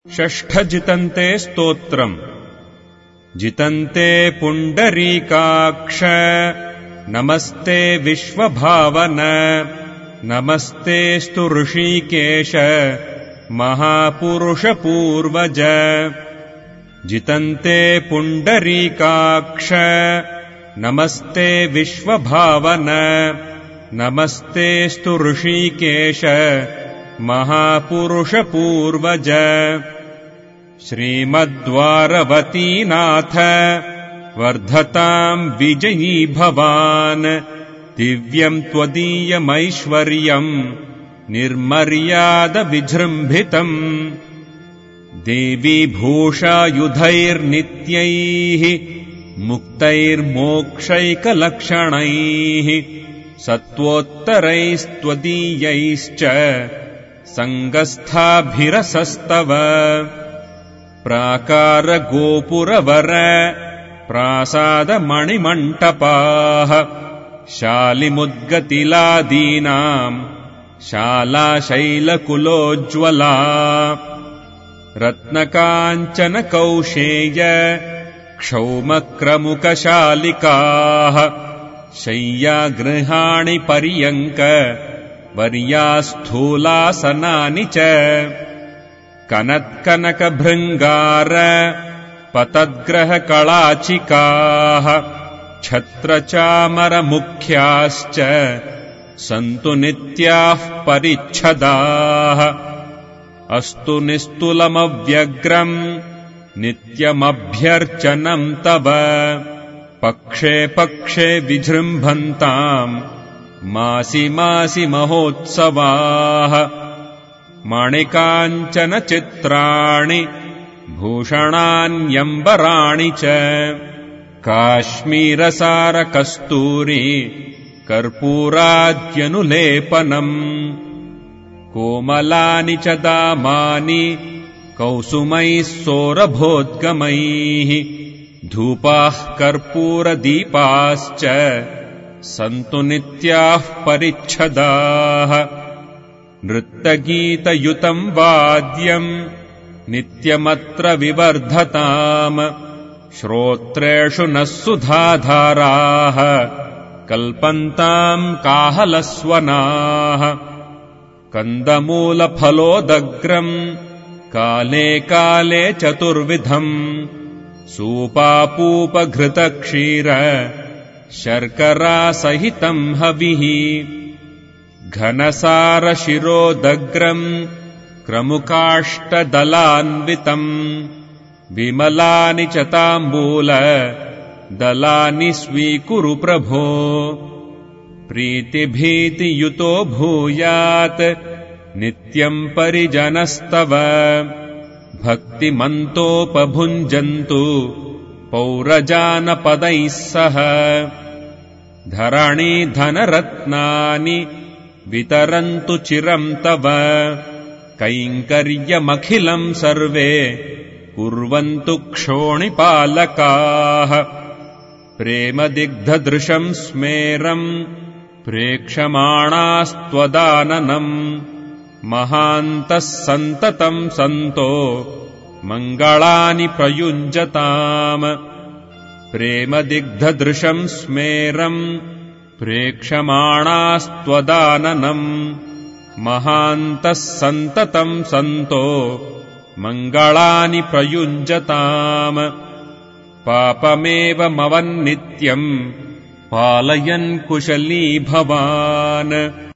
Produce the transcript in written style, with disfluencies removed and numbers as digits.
षष्ठजितन्ते स्तोत्रम्। जितन्ते पुण्डरीकाक्ष नमस्ते विश्वभावन नमस्तेस्तु ऋषिकेश महापुरुषपूर्वज। जितन्ते पुण्डरीकाक्ष नमस्ते विश्वभावन नमस्तेस्तु ऋषिकेश महापुरुषपूर्वज। श्रीमद्वारवतीनाथ वर्धताम् विजयी भवान् दिव्यम् त्वदीयमैश्वर्यम् निर्मर्यादविजृम्भितम्। देवी भूषायुधैर्नित्यैः मुक्तैर्मोक्षैकलक्षणैः सत्त्वोत्तरैस्त्वदीयैश्च सङ्गस्थाभिरसस्तव। प्राकारगोपुरवर प्रासादमणिमण्टपाः शालिमुद्गतिलादीनाम् शालाशैलकुलोज्ज्वला। रत्नकाञ्चनकौशेय क्षौमक्रमुकशालिकाः शय्यागृहाणि पर्यङ्क वर्यास्थूलासनानि च। कनत्कनकभृङ्गार पतद्ग्रहकलाचिकाः छत्रचामरमुख्याश्च सन्तु नित्याः परिच्छदाः। अस्तु निस्तुलमव्यग्रम् नित्यमभ्यर्चनम् तव पक्षे पक्षे विजृम्भन्ताम् मासि मासि महोत्सवाः। माणिकाञ्चनचित्राणि भूषणान्यम्बराणि च काश्मीरसारकस्तूरी कर्पूराद्यनुलेपनम्। कोमलानि च दामानि कौसुमैः सोरभोद्गमैः धूपाः कर्पूरदीपाश्च सन्तु नित्याः परिच्छदाः। नृत्यगीतयुतम् वाद्यम् नित्यमत्र विवर्धताम् श्रोत्रेषु नः सुधाधाराः कल्पन्ताम् काहलस्वनाः। कन्दमूलफलोदग्रम् काले काले चतुर्विधम् सूपापूपघृतक्षीर शर्करासहितम् हविः। घनसारशिरोदग्रम् क्रमुकाष्टदलान्वितम् विमलानि च ताम्बूल दलानि स्वीकुरु प्रभो। प्रीतिभीतियुतो भूयात् नित्यम् परिजनस्तव भक्तिमन्तोपभुञ्जन्तु पौरजानपदैः सह। धरणीधनरत्नानि वितरन्तु चिरम् तव कैङ्कर्यमखिलम् सर्वे कुर्वन्तु क्षोणिपालकाः। प्रेमदिग्धदृशम् स्मेरम् प्रेक्षमाणास्त्वदाननम् महान्तः सन्ततम् सन्तो मङ्गलानि प्रयुञ्जताम्। प्रेमदिग्धदृशम् स्मेरम् प्रेक्षमाणास्त्वदाननम् महान्तः सन्ततम् सन्तो मङ्गलानि प्रयुञ्जताम्। पापमेवमवन्नित्यम् पालयन् कुशली भवान्।